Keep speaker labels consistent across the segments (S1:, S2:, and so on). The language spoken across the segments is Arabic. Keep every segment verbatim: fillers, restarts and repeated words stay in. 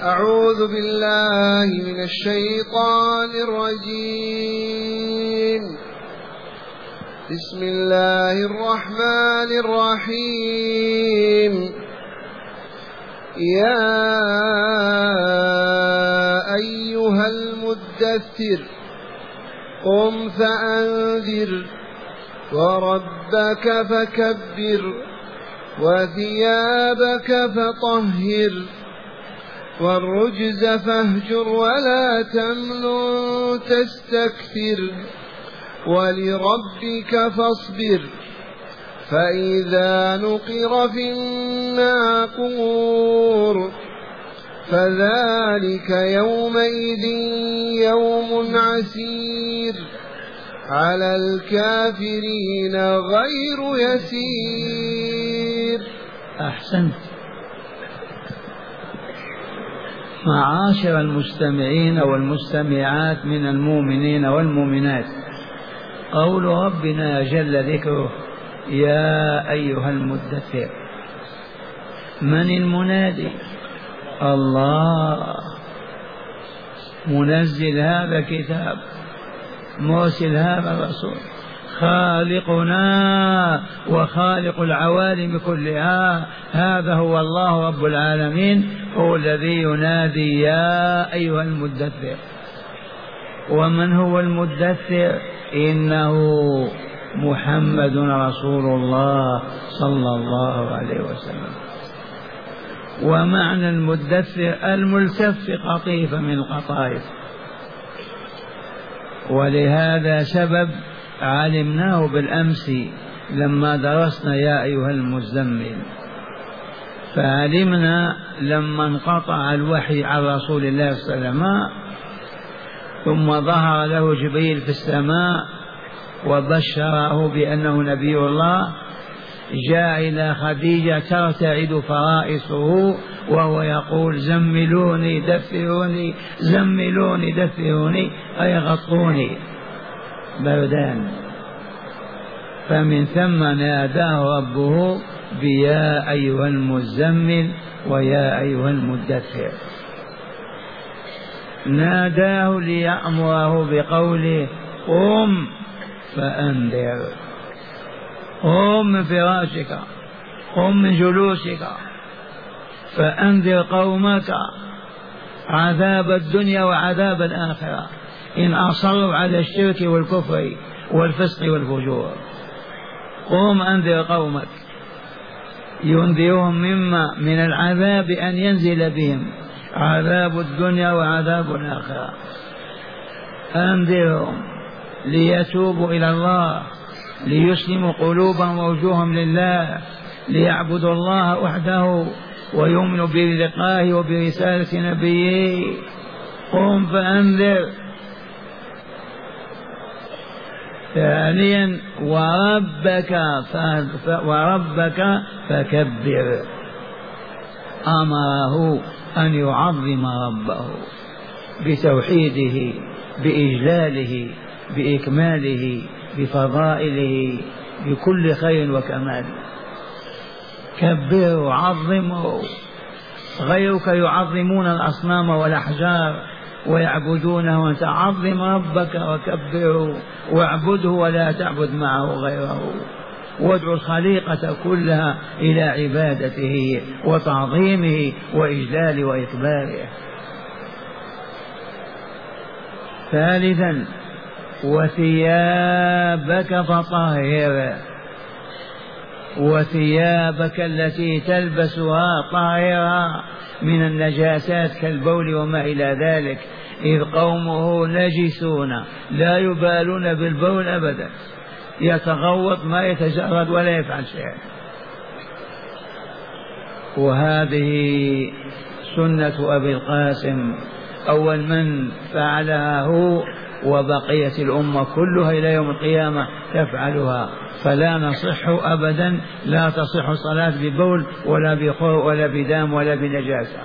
S1: أعوذ بالله من الشيطان الرجيم. بسم الله الرحمن الرحيم. يا أيها المدثر قم فأنذر وربك فكبر وثيابك فطهر والرجز فاهجر ولا تمنن تستكثر ولربك فاصبر فإذا نقر في الناقور فذلك يومئذ يوم عسير على الكافرين غير يسير.
S2: أحسنت. معاشر المستمعين والمستمعات من المؤمنين والمؤمنات، قول ربنا جل ذكره يا أيها المدثر، من المنادي؟ الله، منزل هذا الكتاب، مرسل هذا الرسول، خالقنا وخالق العوالم كلها، هذا هو الله رب العالمين، هو الذي ينادي يا أيها المدثر. ومن هو المدثر؟ إنه محمد رسول الله صلى الله عليه وسلم. ومعنى المدثر الملتف قطيفة من القطائف، ولهذا سبب علمناه بالأمس لما درسنا يا أيها المزمل، فعلمنا لما انقطع الوحي عن رسول الله صلى الله عليه وسلم ثم ظهر له جبريل في السماء وبشره بأنه نبي الله، جاء إلى خديجة ترتعد فرائصه وهو يقول زملوني دثروني زملوني دثروني أي غطوني بردان. فمن ثم ناداه ربه بيا أيها المزمل ويا أيها المدثر، ناداه ليأمره بقوله قم فأنذر، قم من فراشك، قم من جلوسك، فأنذر قومك عذاب الدنيا وعذاب الآخرة إن أصروا على الشرك والكفر والفسق والفجور. قم أنذر قومك، ينذرهم مما من العذاب أن ينزل بهم عذاب الدنيا وعذاب الآخرة. أنذرهم ليتوبوا إلى الله، ليسلموا قلوبهم ووجوههم لله، ليعبدوا الله وحده ويؤمنوا بلقائه وبرسالة نبيه. قم فأنذر. ثانيا وربك وربك فكبر، أمره أن يعظم ربه بتوحيده بإجلاله بإكماله بفضائله بكل خير وكمال. كبره عظمه. غيرك يعظمون الأصنام والأحجار ويعبدونه، وأنت عظم ربك وكبره واعبده ولا تعبد معه غيره، وادعو الخليقة كلها إلى عبادته وتعظيمه وإجلاله وإكباره. ثالثا وثيابك فطهر، وثيابك التي تلبسها طاهرة من النجاسات كالبول وما إلى ذلك، إذ قومه نجسون لا يبالون بالبول أبدا، يتغوط ما يتجرد ولا يفعل شيء. وهذه سنة أبي القاسم، أول من فعلها هو، وبقية الأمة كلها إلى يوم القيامة تفعلها، فلا نصح أبدا، لا تصح صلاة ببول ولا بخور ولا بدام ولا بنجاسة.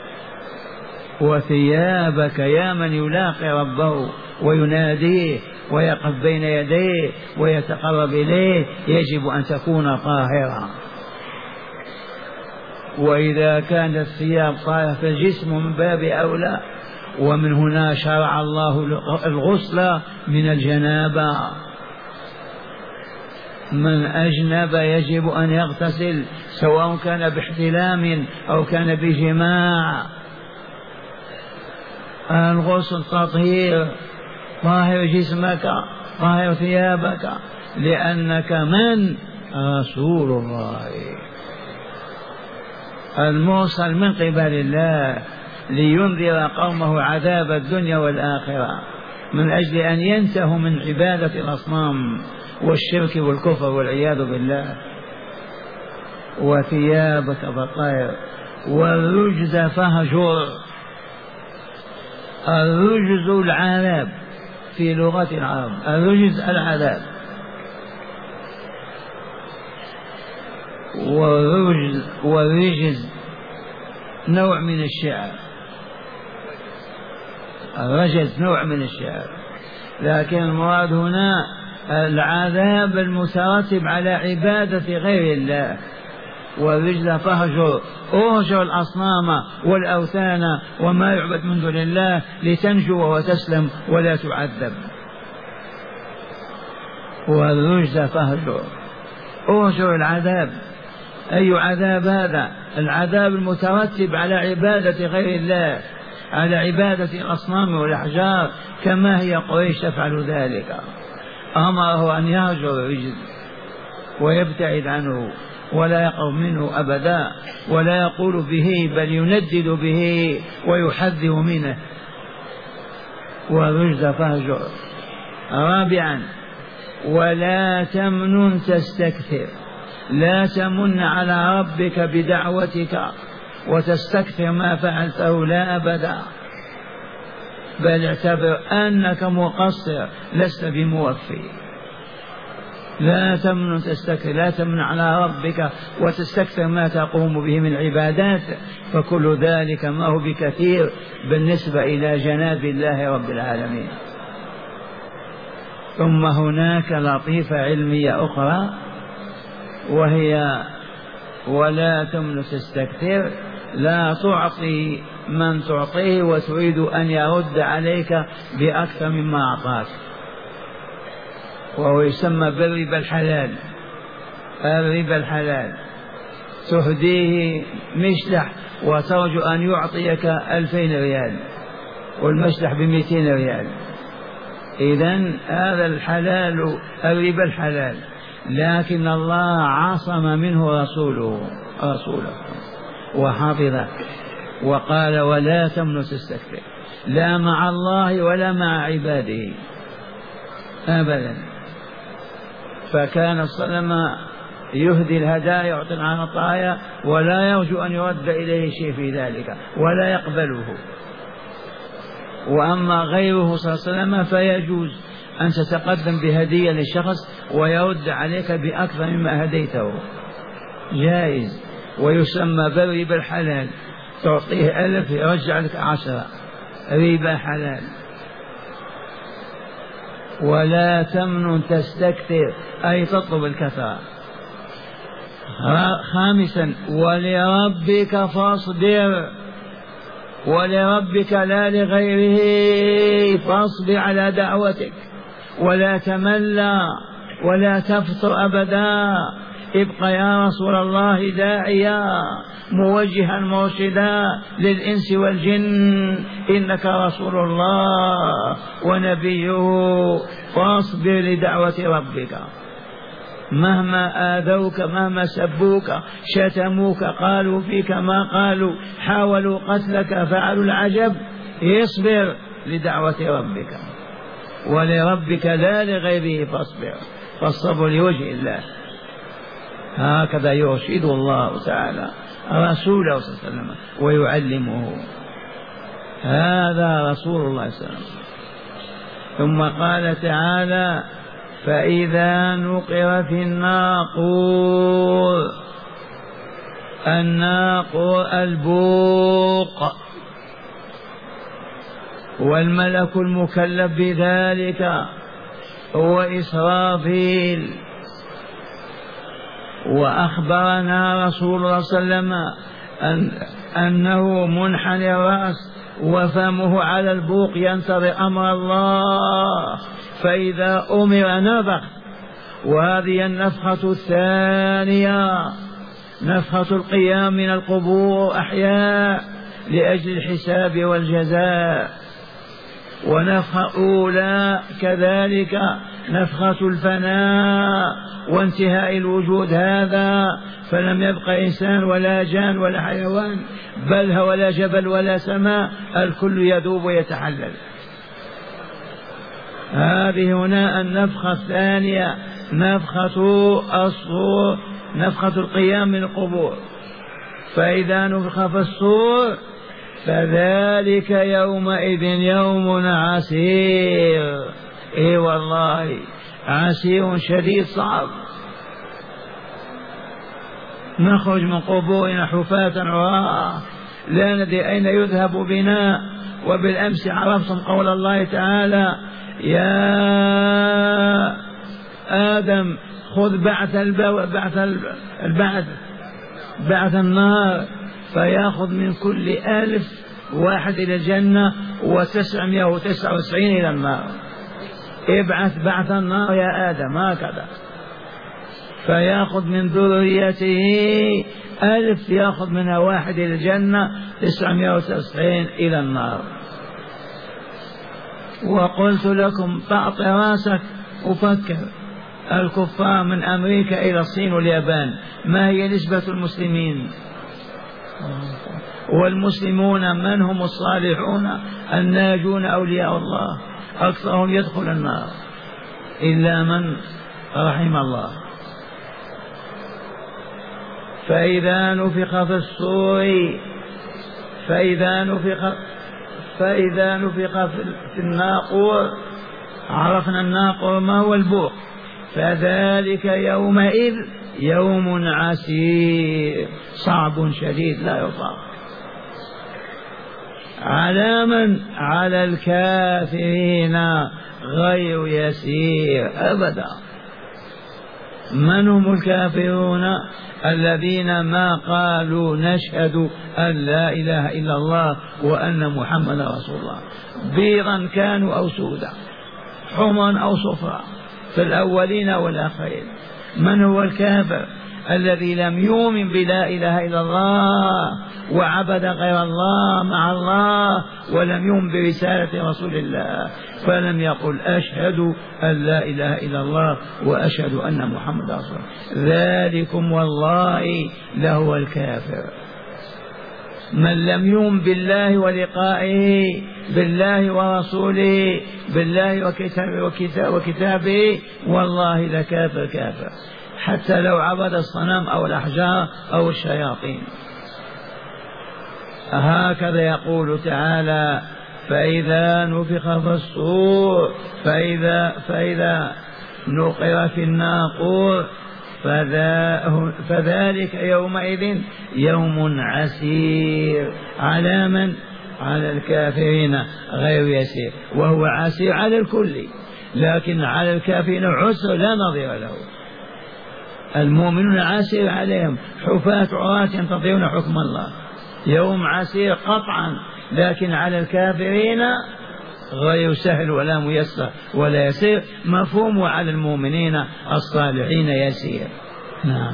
S2: وثيابك، يا من يلاقي ربه ويناديه ويقف بين يديه ويتقرب إليه، يجب أن تكون طاهرا. وإذا كانت الثياب طاهرة فالجسم من باب أولى. ومن هنا شرع الله الغسل من الجنابة. من أجنب يجب أن يغتسل سواء كان باحتلام أو كان بجماع. الغسل تطهير، طاهر جسمك طاهر ثيابك، لأنك من رسول الله المرسل من قبل الله لينذر قومه عذاب الدنيا والآخرة، من أجل أن ينتهوا من عبادة الأصنام والشرك والكفر والعياذ بالله. وثيابك فطهر والرجز فهجر. الرجز العذاب في لغة العرب، الرجز العذاب. والرجز والرجز نوع من الشعر، الرجز نوع من الشعر، لكن المراد هنا العذاب المترتب على عبادة غير الله. والرجز فهجر، اهجر الأصنام والأوثان وما يعبد من دون الله لتنجو وتسلم ولا تعذب. والرجز فهجر، اهجر العذاب. أي عذاب هذا؟ العذاب المترتب على عبادة غير الله، على عبادة الأصنام والأحجار، كما هي قريش تفعل ذلك. أمره أن يهجر الرجز ويبتعد عنه ولا يقرب منه أبدا، ولا يقول به بل يندد به ويحذر منه. والرجز فهجر. رابعا ولا تمنن تستكثر، لا تمن على ربك بدعوتك وتستكثر ما فعلته لا أبدا، بل اعتبر أنك مقصر لست بموفي. لا تمن تستكثر، لا تمن على ربك وتستكثر ما تقوم به من عبادات، فكل ذلك ما هو بكثير بالنسبة إلى جناب الله رب العالمين. ثم هناك لطيفة علمية أخرى وهي ولا تمن تستكثر، لا تعطي من تعطيه وتريد أن يرد عليك بأكثر مما أعطاك، وهو يسمى بالربا الحلال. الربا الحلال تهديه مشلح وترجو أن يعطيك ألفين ريال والمشلح بمئتين ريال. إذن هذا الحلال الربا الحلال، لكن الله عصم منه رسوله رسوله وحافظه، وقال ولا تمن تستكثر، لا مع الله ولا مع عباده أبدا. فكان صلى الله عليه وسلم يهدي الهدايا يعطي العطايا ولا يرجو أن يرد إليه شيء في ذلك ولا يقبله. وأما غيره صلى الله عليه وسلم فيجوز أن تتقدم بهدية للشخص ويرد عليك بأكثر مما هديته، جائز، ويسمى بالربا الحلال. تعطيه ألف يرجع لك عشرة، ربا حلال. ولا تمن تستكثر أي تطلب الكثرة. خامسا ولربك فاصبر، ولربك لا لغيره، فاصبر على دعوتك ولا تمل ولا تفتر أبدا. ابقى يا رسول الله داعيا موجها مرشدا للإنس والجن، إنك رسول الله ونبيه، فاصبر لدعوة ربك مهما آذوك مهما سبوك شتموك قالوا فيك ما قالوا حاولوا قتلك فعلوا العجب، اصبر لدعوة ربك ولربك لا لغيره فاصبر، فالصبر لوجه الله. هكذا يرشد الله تعالى رسوله صلى الله عليه وسلم ويعلمه. هذا رسول الله صلى الله عليه وسلم. ثم قال تعالى فإذا نقر في الناقور. الناقور البوق، والملك المكلف بذلك هو إسرافيل. وأخبرنا رسول الله صلى الله عليه وسلم أن أنه منحني الرأس وفمه على البوق ينتظر أمر الله، فإذا أمر نفخ. وهذه النفخة الثانية، نفخة القيام من القبور أحياء لأجل الحساب والجزاء. ونفخة أولى كذلك نفخة الفناء وانتهاء الوجود هذا، فلم يبق إنسان ولا جان ولا حيوان بل ولا جبل ولا سماء، الكل يذوب ويتحلل. هذه هنا النفخة الثانية، نفخة الصور، نفخة القيام من القبور. فإذا نفخ في الصور فذلك يومئذ يوم عسير. اي والله عسير شديد صعب. نخرج من قبورنا حفاة عراة لا ندري أين يذهب بنا. وبالأمس عرفتم قول الله تعالى: يا آدم خذ بعث بعث البعث بعث النار، فيأخذ من كل ألف واحد إلى الجنة وتسعمائة وتسعة وتسعين إلى النار. ابعث بعث النار يا آدم هكذا، فيأخذ من ذريته ألف، يأخذ منها واحد إلى الجنة، تسعمائة وتسعين إلى النار. وقلت لكم تعطي راسك وفكر، الكفار من أمريكا إلى الصين واليابان ما هي نسبة المسلمين؟ والمسلمون من هم الصالحون الناجون أولياء الله؟ أكثرهم يدخل النار إلا من رحم الله. فإذا نفخ في الصور فإذا نفخ فإذا نفخ في الناقور، عرفنا الناقور ما هو البوق، فذلك يومئذ يوم عسير صعب شديد لا يطاق. على من؟ على الكافرين غير يسير أبدا. من هم الكافرون؟ الذين ما قالوا نشهد أن لا إله إلا الله وأن محمد رسول الله، بيضا كانوا أو سودا، حمرا أو صفرا، في الأولين والآخرين. من هو الكافر؟ الذي لم يؤمن بلا إله إلا الله وعبد غير الله مع الله ولم يؤمن برسالة رسول الله، فلم يقل أشهد أن لا إله إلا الله وأشهد أن محمد رسول الله. ذلكم والله لهو الكافر. من لم يؤمن بالله ولقائه، بالله ورسوله، بالله وكتابه, وكتاب وكتابه والله لكافر كافر، حتى لو عبد الصنم أو الأحجار أو الشياطين. هكذا يقول تعالى: فإذا نفخ في الصور فإذا, فإذا نقر في الناقور فذلك يومئذ يوم عسير. على من؟ على الكافرين غير يسير. وهو عسير على الكل، لكن على الكافرين عسر لا نظير له. المؤمنون عسير عليهم، حفاة عراة ينتظرون حكم الله، يوم عسير قطعا، لكن على الكافرين غير سهل ولا ميسر ولا يسير مفهوم، وعلى المؤمنين الصالحين يسير. نعم،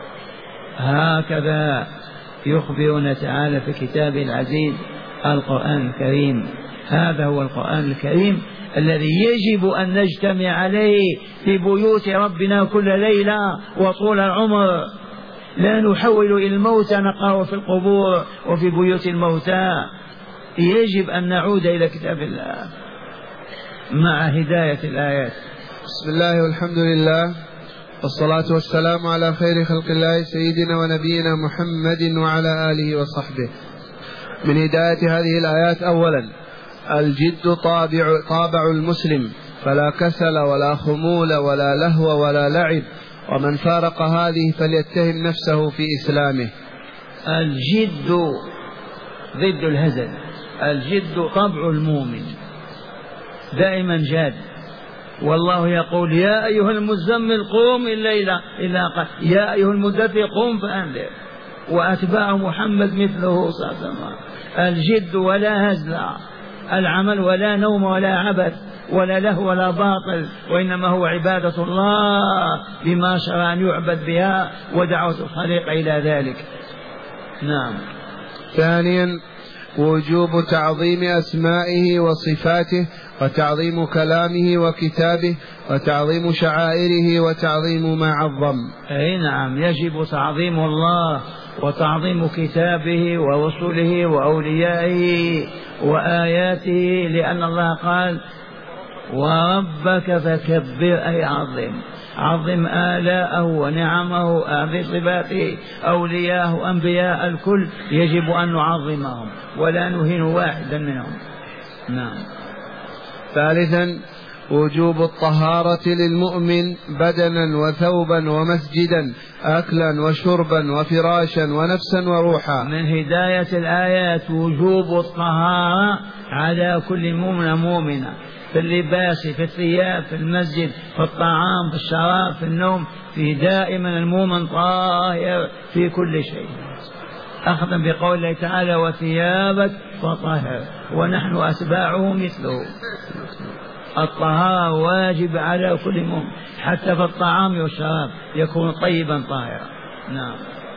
S2: هكذا يخبرنا تعالى في كتابه العزيز القرآن الكريم. هذا هو القرآن الكريم الذي يجب أن نجتمع عليه في بيوت ربنا كل ليلة وطول العمر، لا نحول إلى الموتى نقرأ في القبور وفي بيوت الموتى. يجب أن نعود إلى كتاب الله مع هداية الآيات.
S1: بسم الله والحمد لله والصلاة والسلام على خير خلق الله سيدنا ونبينا محمد وعلى آله وصحبه. من هداية هذه الآيات: أولا الجد طابع, طابع المسلم، فلا كسل ولا خمول ولا لهو ولا لعب، ومن فارق هذه فليتهم نفسه في إسلامه.
S2: الجد ضد الهزل، الجد طبع المؤمن دائما جاد. والله يقول: يا أيها المزمل قوم الليل إلا قال يا أيها المدثر قوم فأنذر. وأتباع محمد مثله صلى الله عليه وسلم. الجد ولا هزل، العمل ولا نوم ولا عبث ولا له ولا باطل، وإنما هو عبادة الله بما شرع أن يعبد بها ودعوة الخليق إلى ذلك. نعم.
S1: ثانيا وجوب تعظيم أسمائه وصفاته، وتعظيم كلامه وكتابه، وتعظيم شعائره، وتعظيم ما عظم.
S2: أي نعم، يجب تعظيم الله وتعظيم كتابه ورسله وأوليائه وآياته، لأن الله قال وربك فكبر، أي عظم عظم آلاءه ونعمه، أعظم صفاته، أولياءه أنبياء الكل يجب أن نعظمهم ولا نهين واحدا منهم. نعم.
S1: ثالثا وجوب الطهارة للمؤمن بدنا وثوبا ومسجدا، أكلا وشربا وفراشا ونفسا وروحا.
S2: من هداية الآيات وجوب الطهارة على كل مؤمن مؤمنة، في اللباس، في الثياب، في المسجد، في الطعام، في الشراب، في النوم، في دائما المؤمن طاهر في كل شيء، أخذا بقول الله تعالى وثيابك فطهر، ونحن أتباعه مثله. الطهارة واجب على كل مؤمن، حتى في الطعام والشراب يكون طيبا طاهرا. نعم.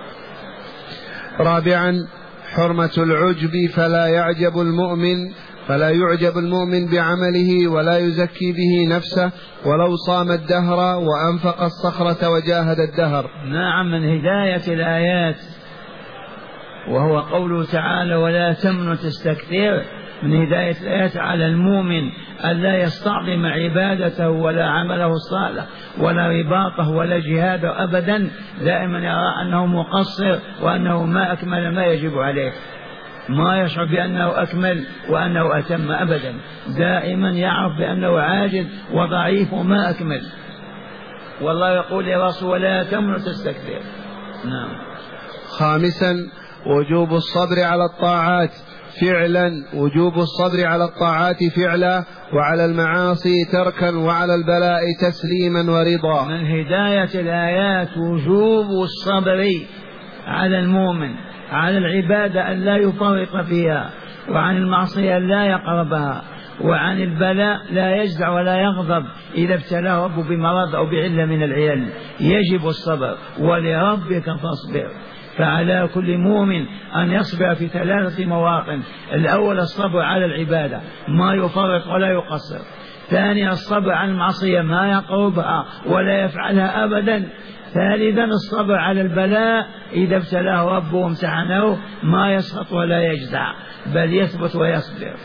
S1: رابعا حرمة العجب، فلا يعجب المؤمن فلا يعجب المؤمن بعمله ولا يزكي به نفسه ولو صام الدهر وأنفق الصخرة وجاهد الدهر.
S2: نعم، من هداية الآيات وهو قوله تعالى ولا تمنن تستكثر، من هداية الآيات على المؤمن ألا يستعظم عبادته ولا عمله الصالح ولا رباطه ولا جهاده أبدا، دائما يرى أنه مقصر وأنه ما أكمل ما يجب عليه، ما يشعر بأنه أكمل وأنه أتم أبدا، دائما يعرف بأنه عاجز وضعيف وما أكمل. والله يقول يا رسول ولا تمنن تستكثر. نعم.
S1: خامسا وجوب الصبر على الطاعات فعلا، وجوب الصبر على الطاعات فعلا، وعلى المعاصي تركا، وعلى البلاء تسليما ورضا.
S2: من هداية الآيات وجوب الصبر على المؤمن على العبادة أن لا يفرط فيها، وعن المعصية لا يقربها، وعن البلاء لا يجزع ولا يغضب إذا ابتلاه ربه بمرض أو بعلة من العيال، يجب الصبر، ولربك فاصبر. فعلى كل مؤمن أن يصبر في ثلاثة مواطن: الأول الصبر على العبادة ما يفرط ولا يقصر، ثانيا الصبر عن المعصية ما يقربها ولا يفعلها أبدا، ثالثا الصبر على البلاء إذا ابتلاه ربه وامتحنه ما يسقط ولا يجزع بل يثبت ويصبر.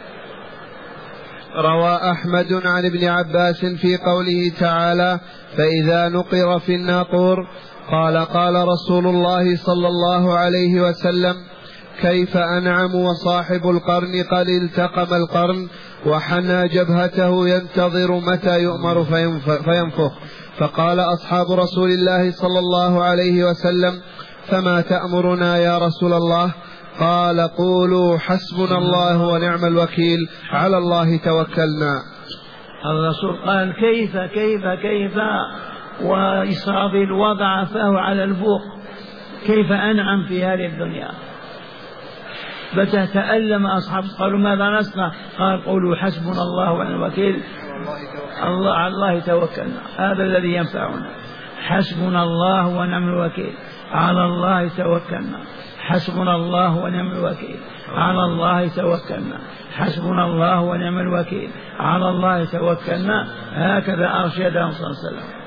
S1: روى أحمد عن ابن عباس في قوله تعالى فإذا نقر في الناقور قال قال رسول الله صلى الله عليه وسلم كيف أنعم وصاحب القرن قد التقم القرن وحنى جبهته ينتظر متى يؤمر فينفخ. فقال أصحاب رسول الله صلى الله عليه وسلم فما تأمرنا يا رسول الله؟ قال قولوا حسبنا الله ونعم الوكيل على الله توكلنا.
S2: الرسول قال كيف كيف كيف وإصاب الوضع فهو على الفوق، كيف أنعم في هذه الدنيا. فتتألم أصحاب قالوا ماذا نصنع؟ قال قولوا حسبنا الله ونعم الوكيل الله على الله توكلنا، هذا الذي ينفعنا. حسبنا الله ونعم الوكيل على الله توكلنا، حسبنا الله ونعم الوكيل على الله توكلنا، حسبنا الله ونعم الوكيل على الله توكلنا. هكذا أرشدهم صلى الله عليه وسلم.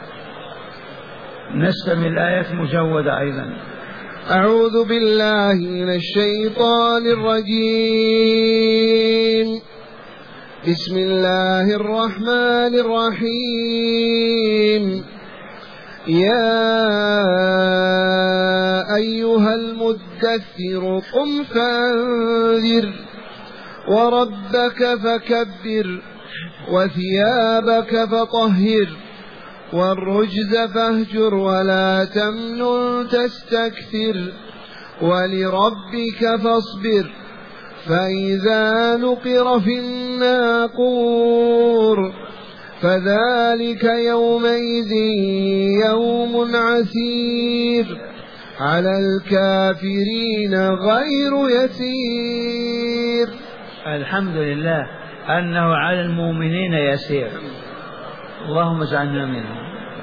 S2: نستمع الآيات مجودة أيضا.
S1: أعوذ بالله من الشيطان الرجيم. بسم الله الرحمن الرحيم. يا أيها المدثر قم فأنذر وربك فكبر وثيابك فطهر والرجز فاهجر ولا تمنن تستكثر ولربك فاصبر فإذا نقر في الناقور فذلك يومئذ يوم عسير على الكافرين غير يسير.
S2: الحمد لله أنه على المؤمنين يسير، اللهم اجعلنا منهم.